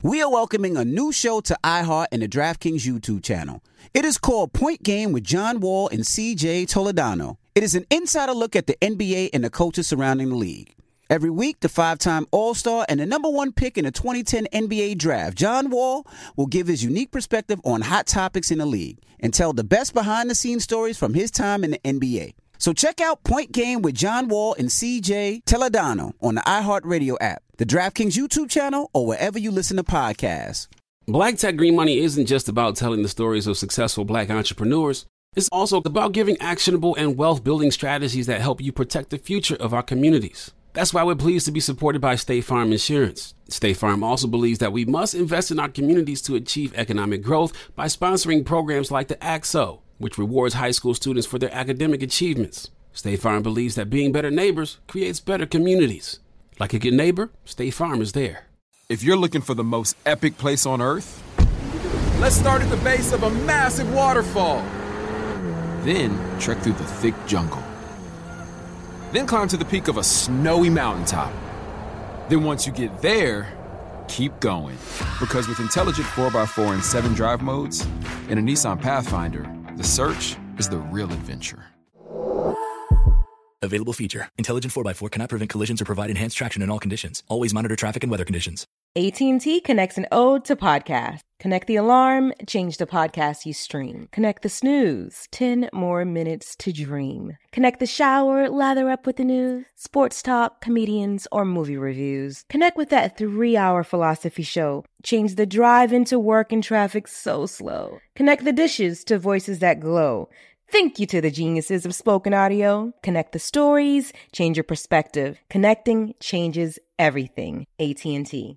We are welcoming a new show to iHeart and the DraftKings YouTube channel. It is called Point Game with John Wall and CJ Toledano. It is an insider look at the NBA and the coaches surrounding the league. Every week, the 5-time All-Star and the number one pick in the 2010 NBA Draft, John Wall, will give his unique perspective on hot topics in the league and tell the best behind-the-scenes stories from his time in the NBA. So check out Point Game with John Wall and CJ Toledano on the iHeartRadio app, the DraftKings YouTube channel, or wherever you listen to podcasts. Black Tech Green Money isn't just about telling the stories of successful Black entrepreneurs. It's also about giving actionable and wealth-building strategies that help you protect the future of our communities. That's why we're pleased to be supported by State Farm Insurance. State Farm also believes that we must invest in our communities to achieve economic growth by sponsoring programs like the ACT-SO, which rewards high school students for their academic achievements. State Farm believes that being better neighbors creates better communities. Like a good neighbor, State Farm is there. If you're looking for the most epic place on Earth, let's start at the base of a massive waterfall. Then trek through the thick jungle. Then climb to the peak of a snowy mountaintop. Then once you get there, keep going. Because with intelligent 4x4 and 7 drive modes and a Nissan Pathfinder, the search is the real adventure. Available feature. Intelligent 4x4 cannot prevent collisions or provide enhanced traction in all conditions. Always monitor traffic and weather conditions. AT&T connects an ode to podcast. Connect the alarm, change the podcast you stream. Connect the snooze, 10 more minutes to dream. Connect the shower, lather up with the news, sports talk, comedians, or movie reviews. Connect with that 3-hour philosophy show. Change the drive into work and traffic so slow. Connect the dishes to voices that glow. Thank you to the geniuses of spoken audio. Connect the stories, change your perspective. Connecting changes everything. AT&T.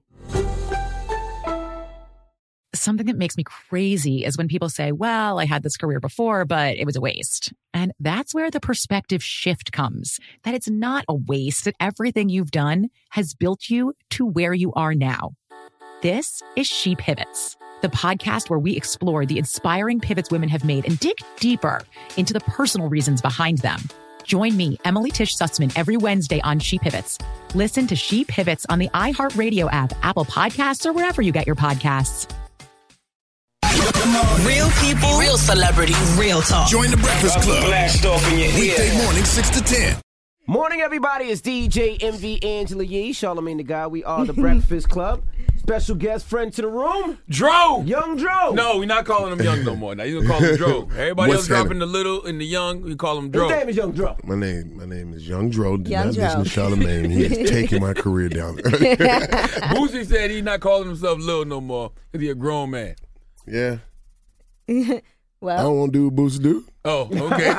Something that makes me crazy is when people say, well, I had this career before, but it was a waste. And that's where the perspective shift comes, that it's not a waste, that everything you've done has built you to where you are now. This is She Pivots, the podcast where we explore the inspiring pivots women have made and dig deeper into the personal reasons behind them. Join me, Emily Tish Sussman, every Wednesday on She Pivots. Listen to She Pivots on the iHeartRadio app, Apple Podcasts, or wherever you get your podcasts. Real people, real celebrities, real talk. Join the Breakfast Club. Blast off in your Weekday morning, 6 to 10. Morning, everybody. It's DJ MV Angela Yee, Charlamagne the Guy. We are the Breakfast Club. Special guest friend to the room, Dro. Young Dro. No, we're not calling him Young no more. Now you gonna call him Dro. Everybody else dropping the little and the young. We call him Dro. His name is Young Dro. My name is Young Dro. Do Young not Dro. listen to Charlamagne. He's taking my career down. Boosie said he's not calling himself Lil no more because he's a grown man. Yeah. Well, I don't want to do what Boosie do. Oh, okay.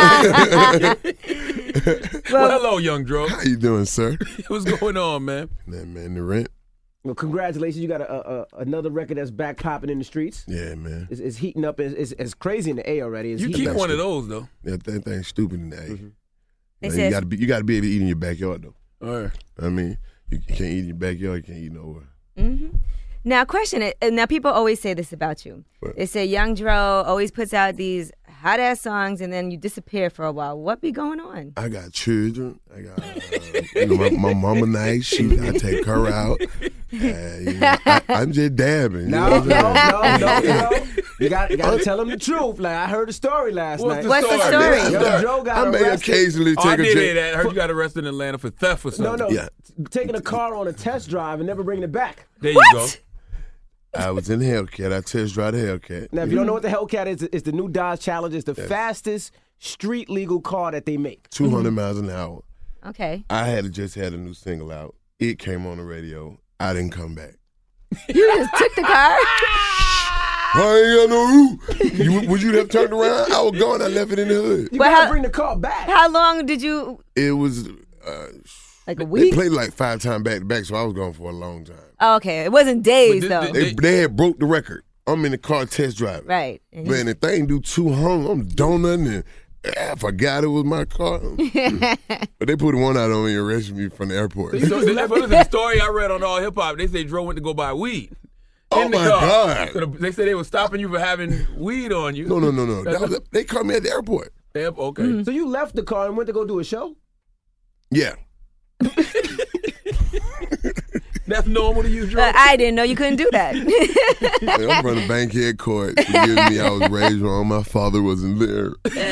Well, hello, Young Dro. How you doing, sir? What's going on, man? Man, the rent. Well, congratulations. You got another record that's back popping in the streets. Yeah, man. It's heating up. It's crazy in the A already. It's You heating keep up. one of those, though. Yeah, that thing's stupid in the A. They You said- got to be able to eat in your backyard, though. All right. I mean, you can't eat in your backyard. You can't eat nowhere. Now, question it. Now, people always say this about you. What? They say Young Dro always puts out these hot ass songs, and then you disappear for a while. What be going on? I got children. I got my mama nice. I take her out. I'm just dabbing. No. You got to tell them the truth. Like, I heard a story last night. What's the story? Young Dro got I may arrested. occasionally Oh, take I a did hear drink. that. I heard you got arrested in Atlanta for theft or something. No. Yeah. Taking a car on a test drive and never bringing it back. There you go. I was in Hellcat. I test drive the Hellcat. Now, if you don't know what the Hellcat is, it's the new Dodge Challenger. It's the fastest street legal car that they make. 200 miles an hour. Okay. I had just had a new single out. It came on the radio. I didn't come back. You just took the car? I ain't got no roof. Would you have turned around? I was gone. I left it in the hood. You got to bring the car back. How long did you? It was Like a they week? played like 5 times back to back, so I was gone for a long time. Oh, okay. It wasn't days, though. They had broke the record. I'm in the car test driving. Right. Man, the thing do 200. I'm donutting and I forgot it was my car. But they put one out on me and arrested me from the airport. So the story I read on All Hip Hop, they say Dro went to go buy weed. Oh, my God. So they said they were stopping you for having weed on you. No. They caught me at the airport. Okay. So you left the car and went to go do a show? Yeah. That's normal to you, Dro? I didn't know you couldn't do that. I'm running Bankhead Court. Forgive me, I was raised wrong. My father wasn't there.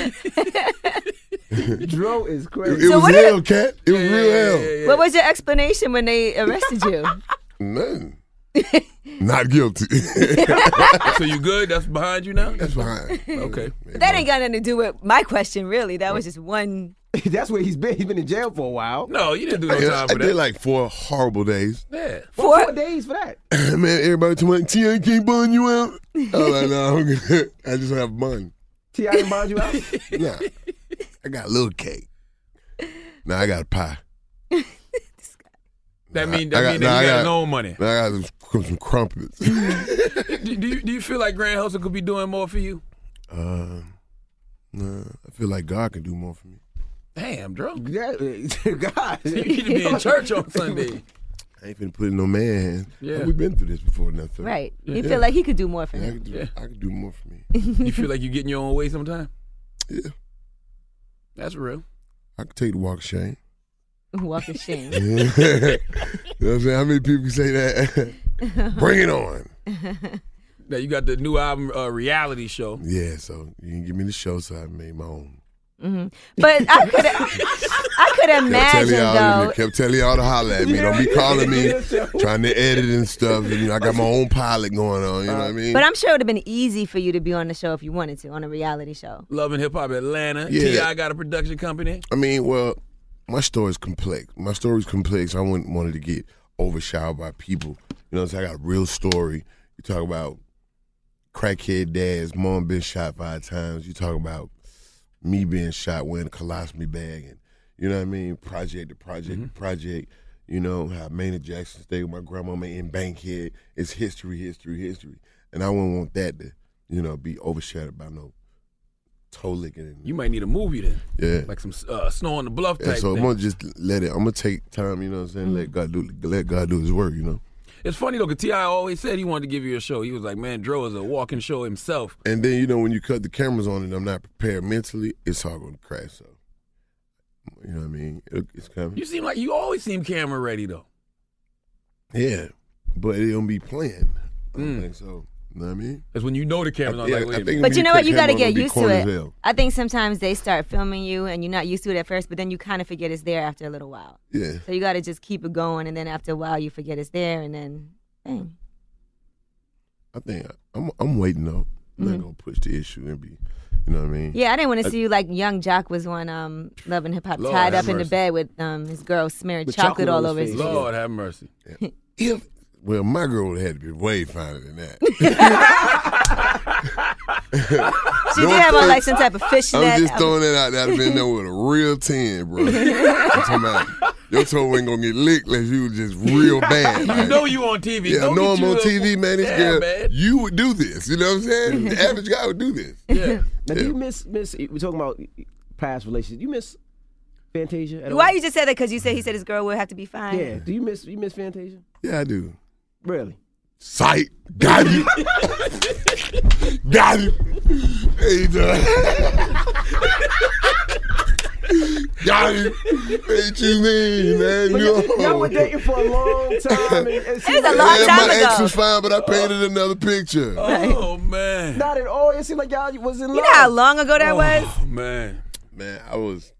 Dro is crazy. It was hell, Cat. It was real hell. Yeah. What was your explanation when they arrested you? Nothing. Not guilty. So you good? That's behind you now? That's behind. Okay. But that ain't got nothing to do with my question, really. That was just one. That's where he's been. He's been in jail for a while. No, you didn't do no time for I that. did like 4 horrible days. Yeah. 4 days for that. Man, everybody told me, T.I. can't bond you out. I was like, no, I'm good. I just have bun. T.I. didn't bond you out? Nah. I got a little cake. Nah, I got a pie. That mean that you got no money. Now I got some crumpets. do you feel like Grand Hustle could be doing more for you? Nah, I feel like God can do more for me. Damn, Dro. Yeah, God. You need to be in church on Sunday. I ain't finna put it in no man's hands. Yeah. We've been through this before. Nothing. Right. You feel like he could do more for Yeah, him. I could do more for me. You feel like you're getting your own way sometimes? Yeah. That's real. I could take the walk of shame. Walk of shame. You know what I'm saying? How many people can say that? Bring it on. Now you got the new album, Reality Show. Yeah, so you can give me the show, so I made my own. Mm-hmm. But I could imagine though. Kept telling y'all to holler at me. Don't be calling me, trying to edit and stuff. And, I got my own pilot going on. You know what I mean? But I'm sure it would have been easy for you to be on the show if you wanted to, on a reality show. Love and Hip Hop Atlanta. Yeah. T.I. got a production company. I mean, well, my story's complex. I wouldn't want it to get overshadowed by people. You know, so I got a real story. You talk about crackhead dads, mom been shot 5 times. You talk about me being shot wearing a colostomy bag, and you know what I mean, project to project. You know, how Maynard Jackson stayed with my grandmama in Bankhead. It's history. And I wouldn't want that to, be overshadowed by no toe licking. You might need a movie then. Yeah. Like some Snow on the Bluff type so thing. I'm gonna just I'm gonna take time, you know what I'm saying, let God do his work, It's funny though, because T.I. always said he wanted to give you a show. He was like, man, Dro is a walking show himself. And then, when you cut the cameras on and I'm not prepared mentally, it's all going to crash. So, you know what I mean? It's coming. You always seem camera ready though. Yeah, but it don't be planned. I don't think so. You know what I mean? That's when you know the camera's on. Like, wait a minute. But you know what? You got to get used to it. I think sometimes they start filming you and you're not used to it at first, but then you kind of forget it's there after a little while. Yeah. So you got to just keep it going, and then after a while you forget it's there, and then, bang. I think I'm waiting though. I'm not gonna push the issue and be, you know what I mean? Yeah, I didn't want to see you like Young Jock was on Love and Hip Hop, tied up in the bed with his girl smearing chocolate all over his face. Lord have mercy. Yeah. Well, my girl would have to be way finer than that. She did have on like some type of fishnet. I'm just throwing that out there. I'd have been there with a real 10, bro. I'm talking about your toe ain't gonna get licked unless you was just real bad. You know you on TV. Yeah, I know I'm on TV, man. This girl, man. you would do this. You know what I'm saying? The average guy would do this. Yeah. Now, do you miss? We're talking about past relationships. You miss Fantasia? At all? Why you just said that? Because he said his girl would have to be fine. Yeah. Do you miss Fantasia? Yeah, I do. Really? Sight. Got you. Got you. Hey, got you. What you mean, man? Y'all were dating for a long time. It was a long time my ago. ex was fine, but I painted another picture. Oh, man. Not at all. It seemed like y'all was in love. You know how long ago that was? Oh, man. Man, I was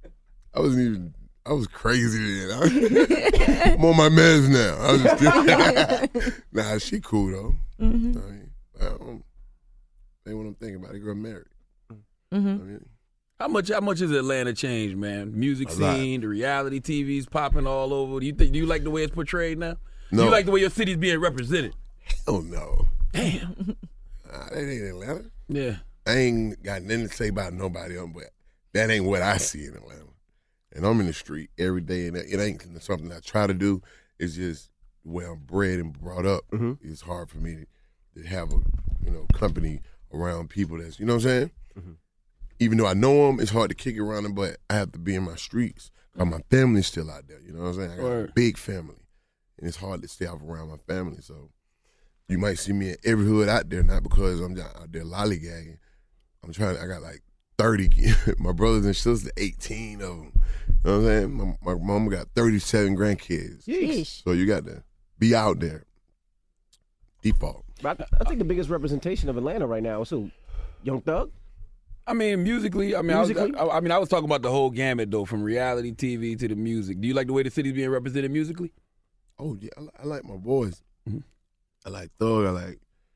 crazy then. I'm on my meds now. I was just kidding. Nah, she cool though. Mm-hmm. I don't think what I'm thinking about. They got married. Mm-hmm. I mean, How much has Atlanta changed, man? Music A scene, the reality TV's popping all over. Do you like the way it's portrayed now? No. Do you like the way your city's being represented? Hell no. Damn. That ain't Atlanta. Yeah. I ain't got nothing to say about nobody else, but that ain't what I see in Atlanta. And I'm in the street every day, and it ain't something I try to do. It's just where I'm bred and brought up. Mm-hmm. It's hard for me to have a company around people that's, you know what I'm saying? Mm-hmm. Even though I know them, it's hard to kick around them, but I have to be in my streets. Because my family's still out there, you know what I'm saying? I got a big family, and it's hard to stay off around my family. So you might see me in every hood out there, not because I'm out there lollygagging. I got like 30 kids. My brothers and sisters, 18 of them. You know what I'm saying? My mama got 37 grandkids. Yeesh. So you got to be out there. Default. I think the biggest representation of Atlanta right now is who? Young Thug? I mean, musically. I was talking about the whole gamut though, from reality TV to the music. Do you like the way the city's being represented musically? Oh yeah, I like my boys. Mm-hmm. I like Thug. I like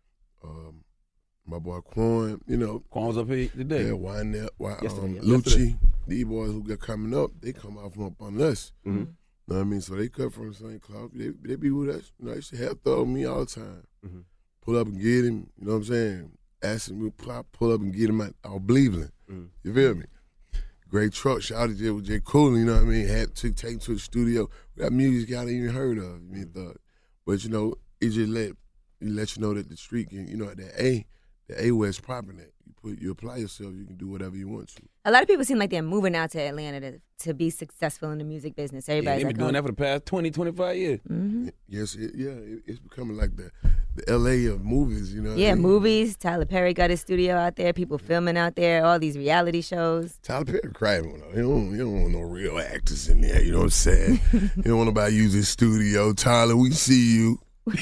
my boy Quan. You know, Quan was up here today. Yeah, Lucci. These boys who got coming up, they come out from up on us. Mm-hmm. You know what I mean? So they cut from the same cloth. They be with us. You know, they used to help Thug me all the time. Mm-hmm. Pull up and get him. You know what I'm saying? Asking me to pull up and get him out Cleveland. Mm-hmm. You feel me? Great truck. Shout out to with J. Cooler, you know what I mean? Had to take him to the studio. We got music y'all ain't even heard of. You mean Thug. But you know, it just let you know that the street can, you know, the A West propping that. You apply yourself, you can do whatever you want to. A lot of people seem like they're moving out to Atlanta to be successful in the music business. Everybody's they've been doing that for the past 20, 25 years. Mm-hmm. Yes, it's becoming like the LA of movies, you know. Yeah, movies. Tyler Perry got his studio out there. People filming out there. All these reality shows. Tyler Perry crying. He don't want no real actors in there. You know what I'm saying? He don't want nobody to use his studio. Tyler, we see you.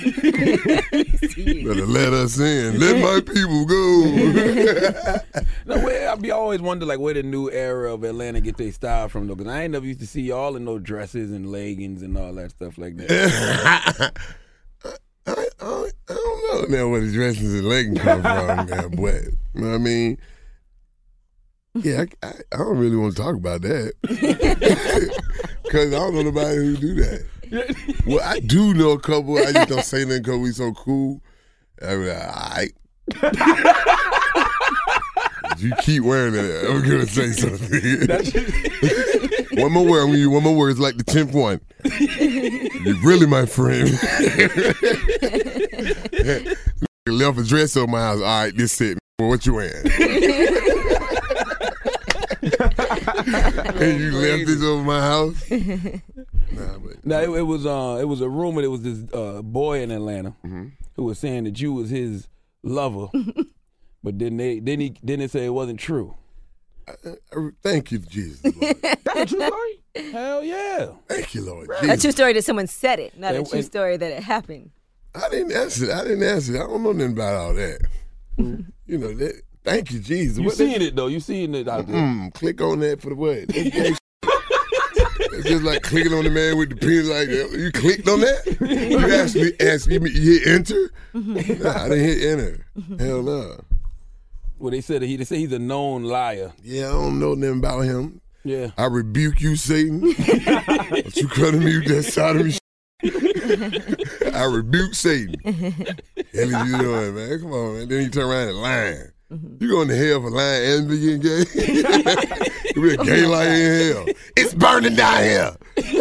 Better let us in. Let my people go. I be always wonder like where the new era of Atlanta get their style from though, because I ain't never used to see y'all in no dresses and leggings and all that stuff like that. I don't know now where the dresses and leggings come from, man. But you know what I mean? Yeah, I don't really want to talk about that because I don't know nobody who do that. Well, I do know a couple. I just don't say nothing because we so cool. I mean, all right. You keep wearing it. I'm gonna say something. One more word. I'm gonna use one more word. It's like the 10th one. You really my friend. Left a dress on my house. All right, this it. Well, what you wearing? And you left this over my house. It was a rumor. There was this boy in Atlanta who was saying that you was his lover, but then they say it wasn't true. Thank you, Jesus. That's a true story? Hell yeah! Thank you, Lord. A true story that someone said it, not a true story that it happened. I didn't answer. I don't know nothing about all that. You know that. Thank you, Jesus. You seen it though. You seen it out there. Click on that for the what? It's just like clicking on the man with the penis like that. You clicked on that? You actually asked me, you hit enter? Nah, I didn't hit enter. Hell no. Well, they say he's a known liar. Yeah, I don't know nothing about him. Yeah. I rebuke you, Satan. Don't you cutting me with that sodomy I rebuke Satan. Hell is you doing, man? Come on, man. Then you turn around and lying. You going to hell for lying and being gay? You be a gay liar in hell. It's burning down here.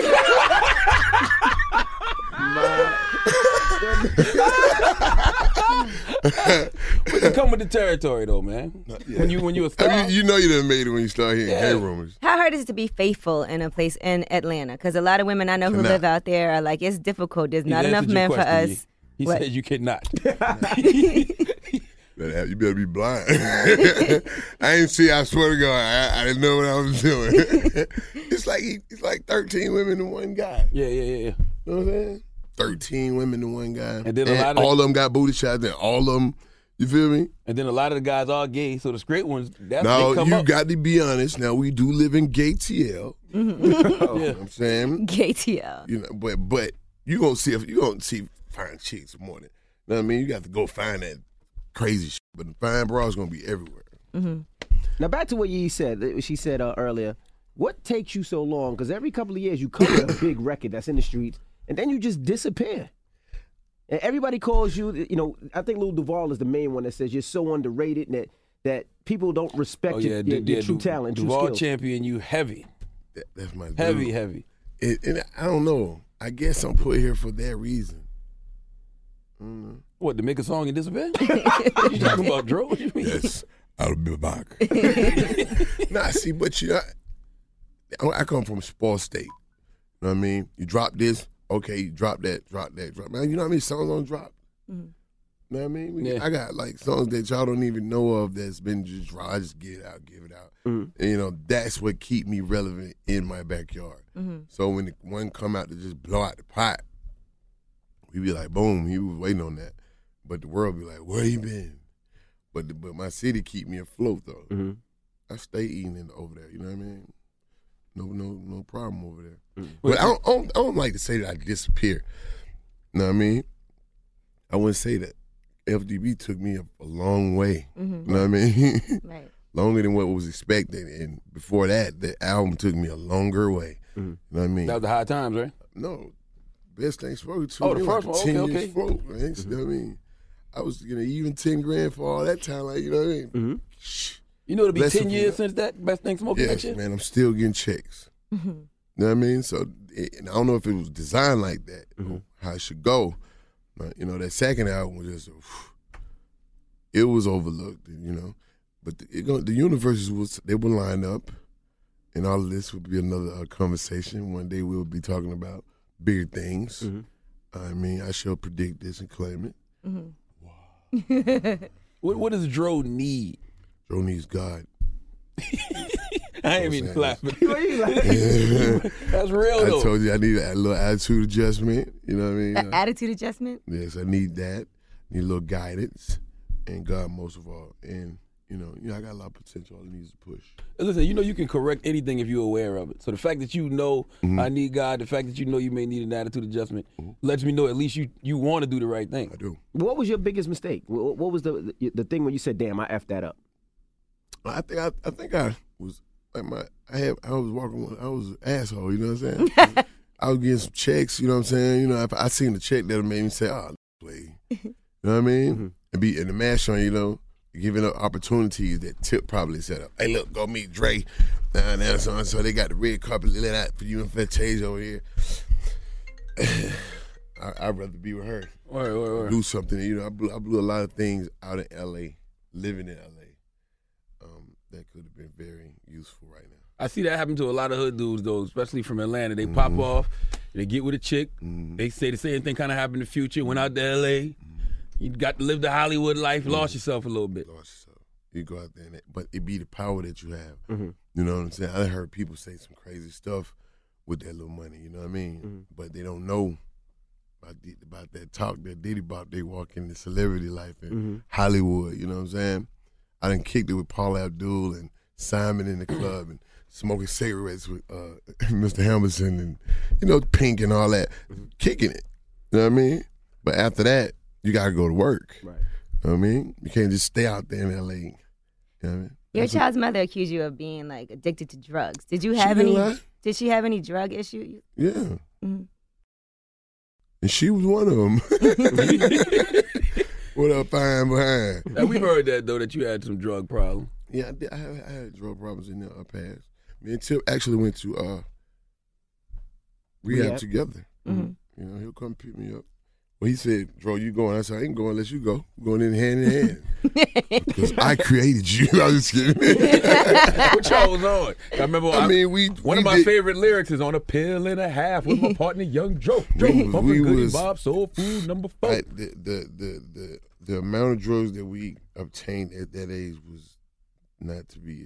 But you come with the territory though, man. Yeah. When you a star, you know you done made it when you start hearing gay rumors. How hard is it to be faithful in a place in Atlanta? Because a lot of women I know who live out there are like, it's difficult. There's not enough men for us. He said you cannot. You better be blind. I ain't see. I swear to God, I didn't know what I was doing. It's like 13 women to one guy. Yeah. You know what I'm saying? 13 women to one guy. And then all of them got booty shots. And all of them, you feel me? And then a lot of the guys are gay. So the straight ones, now you got to be honest. Now we do live in gay TL. You know what I'm saying? Gay TL. You know, but you gonna see fine chicks more than. You know what I mean? You got to go find that crazy shit, but the fine bras gonna be everywhere. Now back to what Yee said. She said earlier, what takes you so long? Because every couple of years you come with a big record that's in the streets, and then you just disappear. And everybody calls you. You know, I think Lil Duval is the main one that says you're so underrated that people don't respect your true talent, true Duval skills. champion, you heavy. That's my heavy. And I don't know. I guess I'm put here for that reason. What, to make a song and disappear? What you talking about, Dro? What you mean? Yes, I'll be back. Nah, see, but I come from a sports state. You know what I mean? You drop this, okay, you drop that. Man, you know how many songs on drop? You know what I mean? I got like songs that y'all don't even know of that's been just dropped. I just give it out. And, you know, that's what keep me relevant in my backyard. So when the one come out to just blow out the pot, we be like, boom, he was waiting on that. But the world be like, where you been? But my city keep me afloat though. Mm-hmm. I stay eating over there. You know what I mean? No problem over there. Mm-hmm. But I don't like to say that I disappear. You know what I mean? I wouldn't say that. FDB took me a long way. Mm-hmm. You know what I mean? Right. Longer than what was expected. And before that, the album took me a longer way. Mm-hmm. You know what I mean? That was the High Times, right? No. Best Things Spoken to. Oh, the first one. 10 Okay. years float, man. You know what I mean? I was getting even 10 grand for all that time. Like, you know what I mean? Mm-hmm. You know, it'll be Bless 10 him, years man. since that Best Thing Smoking Yes, that shit? man. I'm still getting checks. Mm-hmm. You know what I mean? So, and I don't know if it was designed like that, how it should go. But, you know, that second album was just, it was overlooked, you know. But the universes they would line up, and all of this would be another conversation. One day we'll be talking about bigger things. Mm-hmm. I mean, I shall predict this and claim it. Mm-hmm. What does Dro need? Dro needs God. I ain't even laughing. That's real, I though. told you I need a little attitude adjustment. You know what I mean? An attitude adjustment? Yes, I need that. Need a little guidance, and God most of all. And you know, I got a lot of potential. All it needs to push. Listen, you know you can correct anything if you're aware of it. So the fact that you know I need God, the fact that you know you may need an attitude adjustment, lets me know at least you want to do the right thing. I do. What was your biggest mistake? What was the thing when you said, "Damn, I effed that up"? I think I was like I was walking. I was an asshole. You know what I'm saying? I was getting some checks. You know what I'm saying? You know, I seen the check that made me say, "Oh, play." You know what I mean? And be in the mash on. You know. Giving up opportunities that Tip probably set up. Hey, look, go meet Dre down there. So they got the red carpet lit out for you and Fantasia over here. I'd rather be with her. Word. Do something. You know, I blew a lot of things out in L.A., living in L.A., that could have been very useful right now. I see that happen to a lot of hood dudes, though, especially from Atlanta. They pop off, they get with a chick. They say the same thing kind of happened in the future. Went out to L.A., you got to live the Hollywood life, lost yourself a little bit. Lost yourself. You go out there, but it be the power that you have. You know what I'm saying? I heard people say some crazy stuff with that little money, you know what I mean? But they don't know about that talk that Diddy bought. They walk in the celebrity life in Hollywood, you know what I'm saying? I done kicked it with Paula Abdul and Simon in the club and smoking cigarettes with Mr. Hamilton and, you know, Pink and all that. Kicking it, you know what I mean? But after that, you got to go to work. Right. You know what I mean? You can't just stay out there in L.A. You know what I mean? Your child's mother accused you of being, like, addicted to drugs. Did you have any? Did she have any drug issues? Yeah. Mm-hmm. And she was one of them. What up, fine behind? Now, we heard that, though, that you had some drug problems. Yeah, I had drug problems in the past. Me and Tip actually went to rehab together. You know, he'll come pick me up. Well, he said, Dro, you going? I said, I ain't going unless you go. We're going in hand. Because I created you. I was just kidding. What y'all was on? I remember one of my favorite lyrics is on a pill and a half with my partner, Young Dro. Pumping Goody Bob, Soul Food number 4. The amount of drugs that we obtained at that age was not to be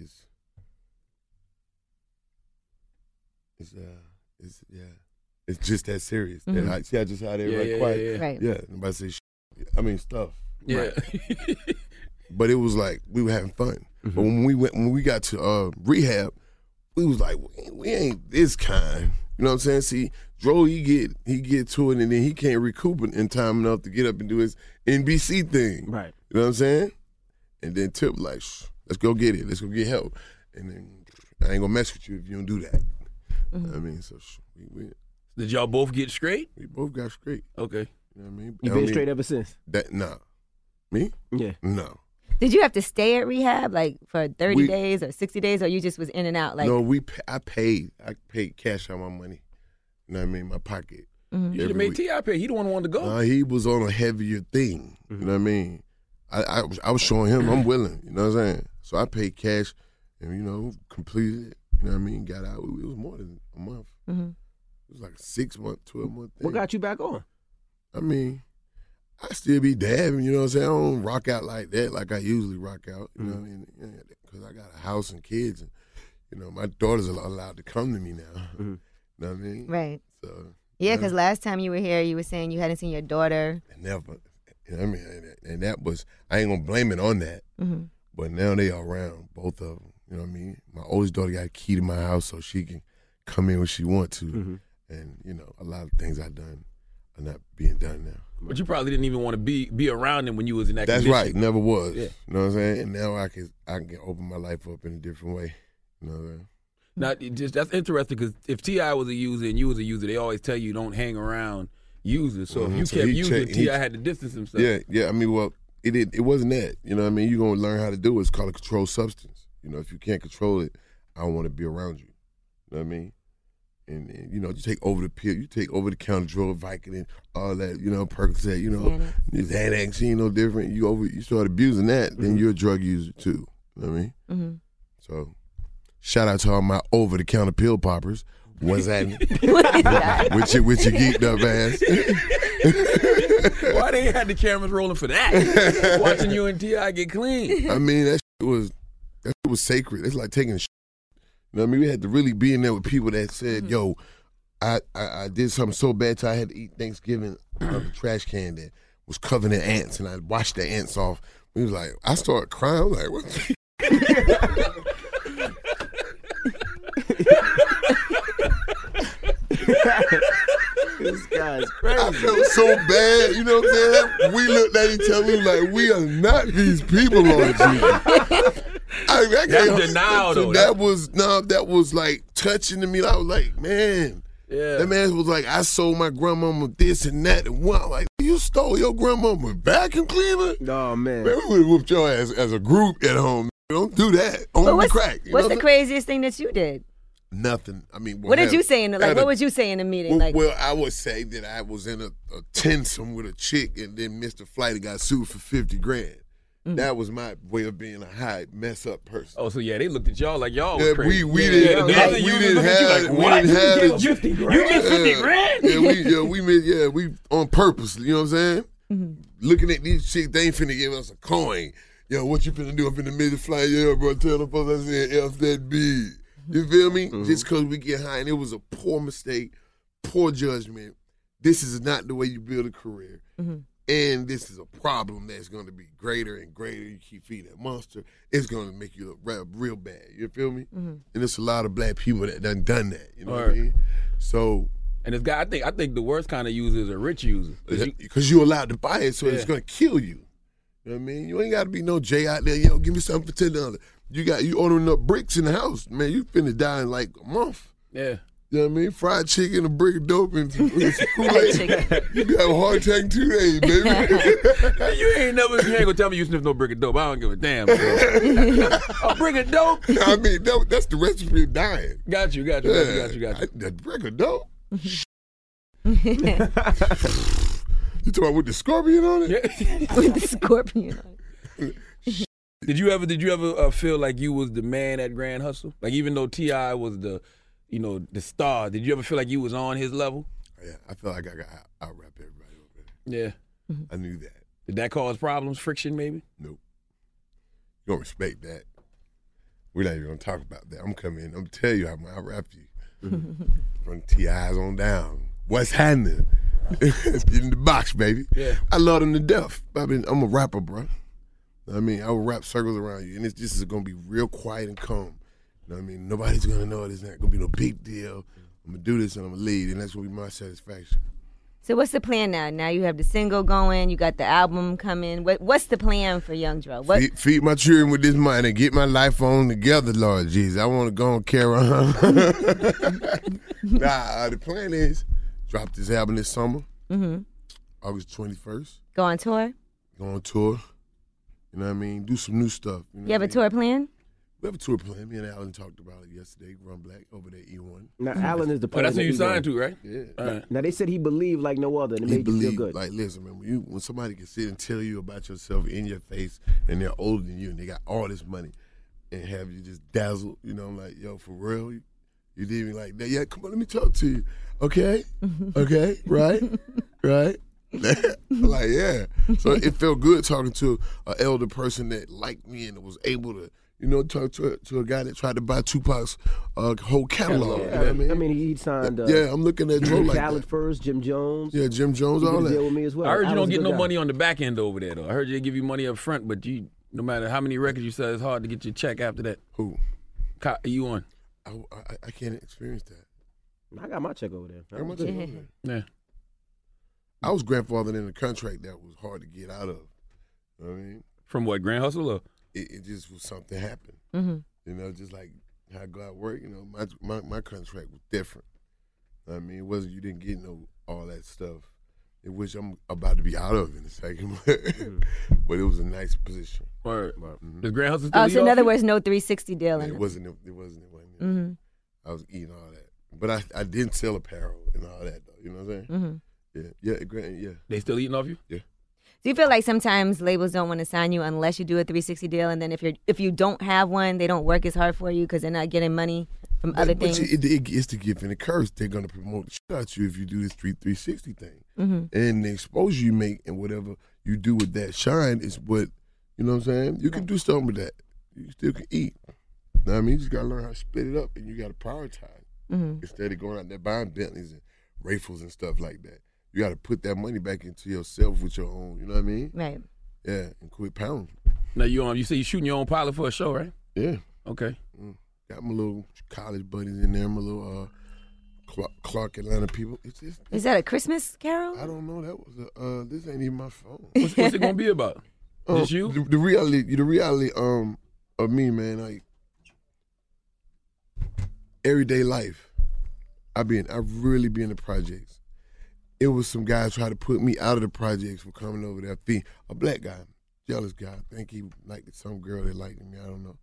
it's just that serious. See, I just had everybody quiet. Right. Yeah, nobody say stuff. Yeah. Right. But it was like we were having fun. But when we got to rehab, we was like, we ain't this kind. You know what I'm saying? See, Dro, he get to it and then he can't recoup in time enough to get up and do his NBC thing. Right. You know what I'm saying? And then Tip like, let's go get it. Let's go get help. And then I ain't gonna mess with you if you don't do that. I mean, so we Did y'all both get straight? We both got straight. Okay. You know what I mean? You been straight ever since? Nah. Me? Yeah. No. Did you have to stay at rehab like for 30 days or 60 days, or you just was in and out? Like no, I paid cash out my money. You know what I mean? My pocket. You should have made T.I. pay. He the one who wanted to go. He was on a heavier thing. You know what I mean? I was showing him I'm willing. You know what I'm saying? So I paid cash and, you know, completed it. You know what I mean? Got out. It was more than a month. It was like a 6-month, 12-month thing. What got you back on? I mean, I still be dabbing, you know what I'm saying? I don't rock out like that like I usually rock out, you know what I mean? Because I got a house and kids. And, you know, my daughters are allowed to come to me now. You know what I mean? Right. So Yeah, because last time you were here, you were saying you hadn't seen your daughter. Never. You know what I mean? And that was, I ain't going to blame it on that. Mm-hmm. But now they are around, both of them. You know what I mean? My oldest daughter got a key to my house so she can come in when she want to. Mm-hmm. And, you know, a lot of things I've done are not being done now. But you probably didn't even want to be around them when you was in that That's condition. right. Never was. Yeah. You know what I'm saying? And now I can open my life up in a different way. You know what I'm saying? Now, that's interesting because if T.I. was a user and you was a user, they always tell you don't hang around users. So if you kept using, T.I. had to distance himself. Yeah. I mean, well, it wasn't that. You know what I mean? You're going to learn how to do it. It's called a controlled substance. You know, if you can't control it, I don't want to be around you. You know what I mean? And you know, you take over the pill, you take over the counter drug, Vicodin, all that, you know, Percocet, you know, Xanax, ain't no different. You start abusing that, then you're a drug user too. You know what I mean? Mm-hmm. So, shout out to all my over-the-counter pill poppers. What's that? with your geeked up ass. Why they had the cameras rolling for that? Watching you and T.I. get clean. I mean, that shit was sacred. It's like taking a shit. You know what I mean? We had to really be in there with people that said, yo, I did something so bad till I had to eat Thanksgiving out of a trash can that was covered in ants, and I washed the ants off. He was like, I started crying. I was like, what? This guy's crazy. I felt so bad, you know what I'm saying? We looked at each other like, we are not these people, Lord Jesus. That's denial, though. That was like touching to me. I was like, man. Yeah. That man was like, I sold my grandmama this and that and what. I'm like, you stole your grandmama vacuum cleaner? Oh, man. Man, we would have whooped your ass as a group at home. Don't do that. On the crack. What's the craziest thing that you did? Nothing. I mean, what did you say in what would you say in the meeting? Well, I would say that I was in a tensome with a chick and then missed a flight and got sued for $50,000. Mm-hmm. That was my way of being a high mess up person. Oh, so yeah, they looked at y'all like y'all was crazy. We didn't have it. You missed $50,000? We on purpose. You know what I'm saying? Mm-hmm. Looking at these chicks, they ain't finna give us a coin. Yo, what you finna do? I'm finna miss the flight. Yeah, bro, tell the folks I said F that big. You feel me? Mm-hmm. Just because we get high, and it was a poor mistake, poor judgment. This is not the way you build a career. Mm-hmm. And this is a problem that's going to be greater and greater. You keep feeding that monster, it's going to make you look real bad. You feel me? Mm-hmm. And there's a lot of black people that done that. You know what I mean? So, and this guy, I think the worst kind of user is a rich user. Because you're allowed to buy it, so it's going to kill you. You know what I mean? You ain't got to be no J out there. Yo, give me something for $10. You ordering up bricks in the house, man. You finna die in like a month. Yeah. You know what I mean? Fried chicken, a brick of dope, and some Kool-Aid. You got a heart attack in 2 days, baby. You ain't gonna tell me you sniff no brick of dope. I don't give a damn. A brick of dope? I mean, that's the recipe of dying. Got you. That brick of dope? You talking about with the scorpion on it? Yeah. With the scorpion on it. Did you ever feel like you was the man at Grand Hustle? Like even though T.I. was the star, did you ever feel like you was on his level? Yeah, I feel like I got out-rap everybody over there. Yeah. I knew that. Did that cause problems, friction maybe? Nope. You don't respect that. We're not even going to talk about that. I'm going to tell you how I'm going to out-rap you. From T.I.'s on down. What's happening? Let's get in the box, baby. Yeah. I love them to death. I'm a rapper, bro. I mean, I will wrap circles around you, and this is going to be real quiet and calm. You know what I mean? Nobody's going to know it. It's not going to be no big deal. I'm going to do this, and I'm going to lead, and that's going to be my satisfaction. So what's the plan now? Now you have the single going. You got the album coming. What's the plan for Young Dro? Feed my children with this money and get my life on together, Lord Jesus. I want to go and carry on. The plan is drop this album this summer, August 21st. Go on tour? Go on tour. You know what I mean? Do some new stuff. You have a tour plan? We have a tour plan. Me and Alan talked about it yesterday. Run Black over there, E1. Now, Alan is the president. That's who you signed to, right? Yeah. Right. Now, they said he believed like no other, and it made you feel good. Like, listen, man, when somebody can sit and tell you about yourself in your face, and they're older than you, and they got all this money, and have you just dazzled, you know, I'm like, yo, for real? You did me like that? Yeah, come on, let me talk to you. Okay? Okay? Right? Right? Like, yeah. So it felt good talking to an elder person that liked me and was able to talk to a guy that tried to buy Tupac's whole catalog. You know what I mean? I mean, he signed. I'm looking at Dro like Khaled that. first, Jim Jones. Yeah, Jim Jones, all that. Deal with me as well. I heard you don't was a get good no guy. money on the back end over there, though. I heard they give you money up front, but no matter how many records you sell, it's hard to get your check after that. Who? You on? I can't experience that. I got my check over there. I got my check over there. Yeah. I was grandfathered in a contract that was hard to get out of. You know what I mean? From what, Grand Hustle? Or? It just was something happened. Mm-hmm. Just like how I go out work, my contract was different. I mean, it wasn't, you didn't get all that stuff, which I'm about to be out of in a second. But it was a nice position. Word. Mm-hmm. Does Grand Hustle still Oh, so in other words, no 360 deal. It wasn't. Mm-hmm. I was eating all that. But I didn't sell apparel and all that, though. You know what I'm saying? Mm-hmm. Yeah. They still eating off you? Yeah. Do you feel like sometimes labels don't want to sign you unless you do a 360 deal, and then if you don't have one, they don't work as hard for you because they're not getting money from other things? It's the gift and the curse. They're going to promote the shit out you if you do this 360 thing. Mm-hmm. And the exposure you make and whatever you do with that shine is what, you know what I'm saying? You can do something with that. You still can eat. You know what I mean? You just got to learn how to split it up, and you got to prioritize. Mm-hmm. Instead of going out there buying Bentleys and Rifles and stuff like that. You got to put that money back into yourself with your own, you know what I mean? Right. Yeah, and quit pounding. Now, you say you shooting your own pilot for a show, right? Yeah. Okay. Got my little college buddies in there, my little Clark Atlanta people. Is that a Christmas carol? I don't know. That was this ain't even my phone. What's it gonna be about? Just you? The reality of me, man, like everyday life. I really be in the projects. It was some guys trying to put me out of the projects for coming over there. A black guy, jealous guy. I think he liked some girl that liked me. I don't know.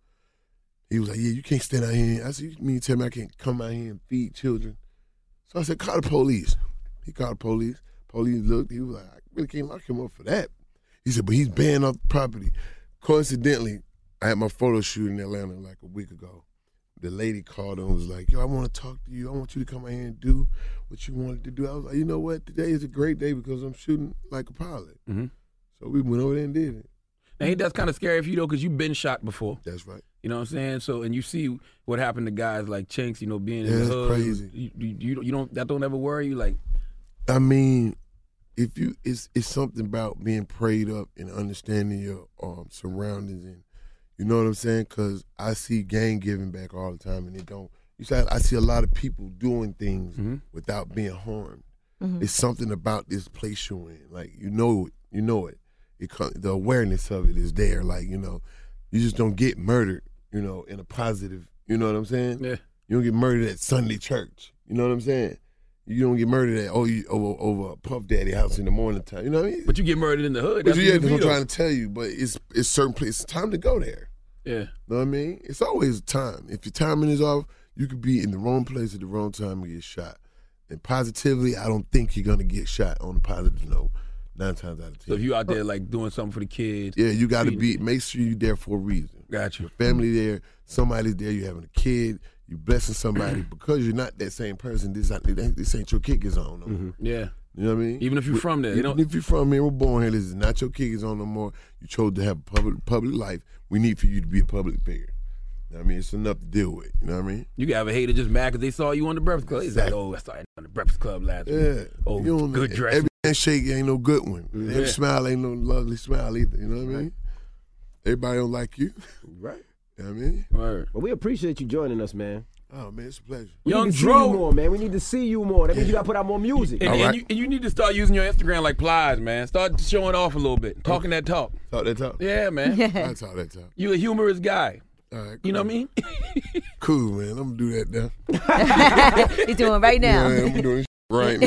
He was like, "Yeah, you can't stand out here." I said, "You mean tell me I can't come out here and feed children?" So I said, "Call the police." He called the police. Police looked. He was like, "I really can't lock him up for that." He said, "But he's banned off the property." Coincidentally, I had my photo shoot in Atlanta like a week ago. The lady called and was like, "Yo, I want to talk to you. I want you to come out here and do what you wanted to do." I was like, "You know what? Today is a great day because I'm shooting like a pilot." Mm-hmm. So we went over there and did it. Now, ain't that kind of scary for you, though, because you've been shot before. That's right. You know what I'm saying? So, and you see what happened to guys like Chinks, being in the that's hood. Crazy. That don't ever worry you? Like, I mean, it's something about being prayed up and understanding your surroundings, and you know what I'm saying? Because I see gang giving back all the time, and it don't. I see a lot of people doing things without being harmed. Mm-hmm. It's something about this place you're in, like you know it. The awareness of it is there, like you just don't get murdered, in a positive. You know what I'm saying? Yeah. You don't get murdered at Sunday church. You know what I'm saying? You don't get murdered at over a Puff Daddy house in the morning time. You know what I mean? But you get murdered in the hood. That's what I'm trying to tell you. But it's certain places. It's time to go there. Yeah. You know what I mean? It's always time. If your timing is off, you could be in the wrong place at the wrong time and get shot. And positively, I don't think you're gonna get shot on a positive note. 9 times out of 10. So if you out there like doing something for the kids, yeah, you got to make sure you're there for a reason. Got you. Your family there, somebody's there. You're having a kid. You blessing somebody because you're not that same person. This ain't your kick is on. No more. Yeah. You know what I mean? Even if you're from there, even if you're from here, we're born here. This is not your kick is on no more. You chose to have a public life. We need for you to be a public figure. You know what I mean? It's enough to deal with. You know what I mean? You can have a hater just mad because they saw you on the Breakfast Club. He's like, "Oh, I saw you on the Breakfast Club last week. Oh, good dress." Every handshake ain't no good one. Every smile ain't no lovely smile either. You know what I mean? Everybody don't like you. Right. You know what I mean? Word. Well, we appreciate you joining us, man. Oh, man, it's a pleasure. Young Dro. See you more, man. We need to see you more. That means you got to put out more music. And you need to start using your Instagram like Plies, man. Start showing off a little bit. Talking that talk. Talk that talk? Yeah, man. I talk that talk. You a humorous guy. All right, cool. You know what I mean? Cool, man. I'm going to do that now. He's doing it right now. Yeah, I'm doing right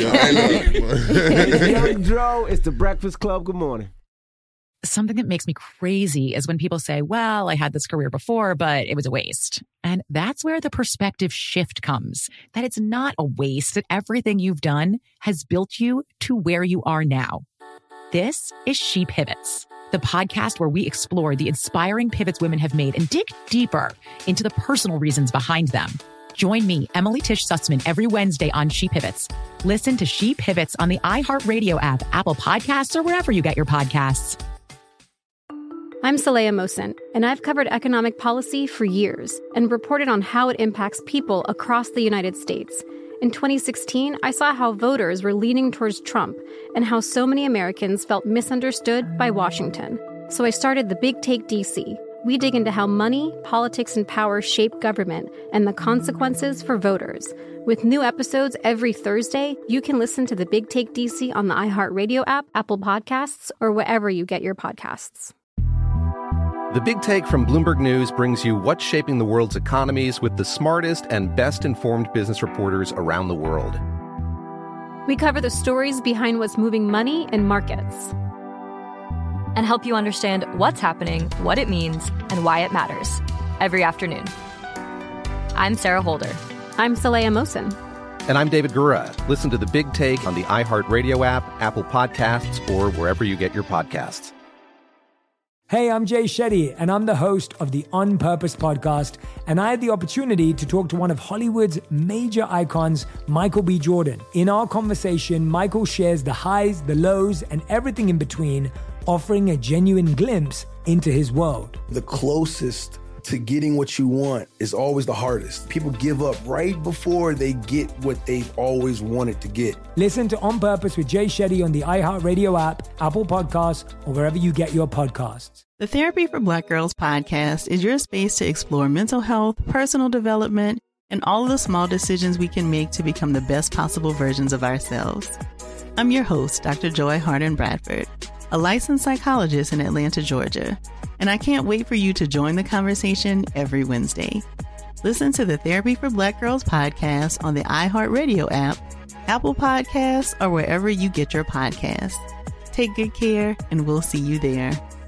now. Young Dro, it's the Breakfast Club. Good morning. Something that makes me crazy is when people say, well, I had this career before, but it was a waste. And that's where the perspective shift comes, that it's not a waste, that everything you've done has built you to where you are now. This is She Pivots, the podcast where we explore the inspiring pivots women have made and dig deeper into the personal reasons behind them. Join me, Emily Tish Sussman, every Wednesday on She Pivots. Listen to She Pivots on the iHeartRadio app, Apple Podcasts, or wherever you get your podcasts. I'm Saleha Mohsen, and I've covered economic policy for years and reported on how it impacts people across the United States. In 2016, I saw how voters were leaning towards Trump and how so many Americans felt misunderstood by Washington. So I started The Big Take DC. We dig into how money, politics, and power shape government and the consequences for voters. With new episodes every Thursday, you can listen to The Big Take DC on the iHeartRadio app, Apple Podcasts, or wherever you get your podcasts. The Big Take from Bloomberg News brings you what's shaping the world's economies with the smartest and best-informed business reporters around the world. We cover the stories behind what's moving money and markets. And help you understand what's happening, what it means, and why it matters. Every afternoon. I'm Sarah Holder. I'm Saleha Mohsen. And I'm David Gura. Listen to The Big Take on the iHeartRadio app, Apple Podcasts, or wherever you get your podcasts. Hey, I'm Jay Shetty, and I'm the host of the On Purpose podcast, and I had the opportunity to talk to one of Hollywood's major icons, Michael B. Jordan. In our conversation, Michael shares the highs, the lows, and everything in between, offering a genuine glimpse into his world. The closest to getting what you want is always the hardest. People give up right before they get what they've always wanted to get. Listen to On Purpose with Jay Shetty on the iHeartRadio app, Apple Podcasts, or wherever you get your podcasts. The Therapy for Black Girls podcast is your space to explore mental health, personal development, and all of the small decisions we can make to become the best possible versions of ourselves. I'm your host, Dr. Joy Harden Bradford, a licensed psychologist in Atlanta, Georgia, and I can't wait for you to join the conversation every Wednesday. Listen to the Therapy for Black Girls podcast on the iHeartRadio app, Apple Podcasts, or wherever you get your podcasts. Take good care, and we'll see you there.